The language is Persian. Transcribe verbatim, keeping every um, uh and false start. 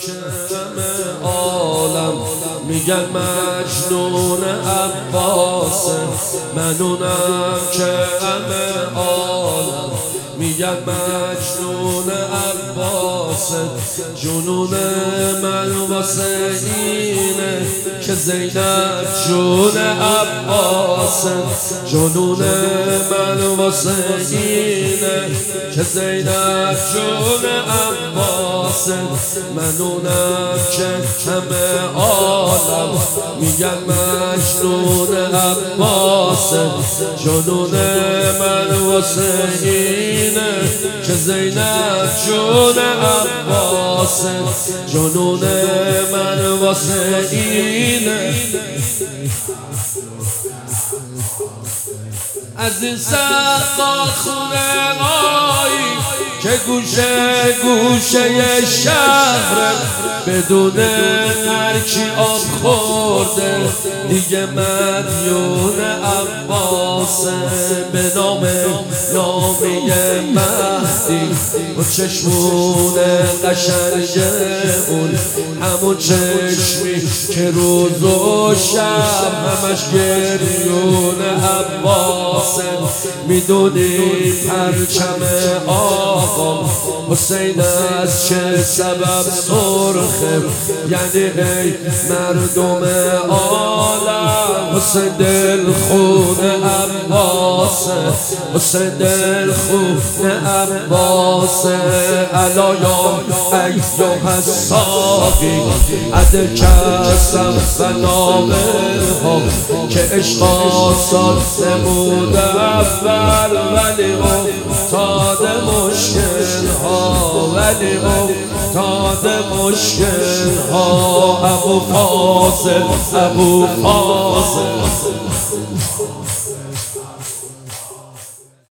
که همه عالم میگن مجنون عباسه، من اونم که همه عالم میگن مجنون عباسه. جنون من واسه اینه که زینب جون عباسه، جنون من واسه اینه که زینب جون عباسه. من اونم که همه عالم میگن مجنون عباسه، جنون من واسه اینه که زینب جون عباسه، جنون من واسه اینه. از این سقا خونه هایی که گوشه گوشه شهر بدون هرکی آب خورده دیگه مدیون عباسه. به نام نامی مهدی و چشمون قشنگ اون، همون چشمی که روز و شب همش گریون عباسه. میدونی پرچم آقا حسین از چه سبب سرخه، یعنی ای مردم عالم حسین دل خون عباسه، حسین دل خون عباسه. الا یا ایها الساقی عد کسم و نامه ها که عشق آسان نمود اول، ولی افتاد مشکل ها، ولی افتاد مشکل ها. ابو فاضل ابو فاضل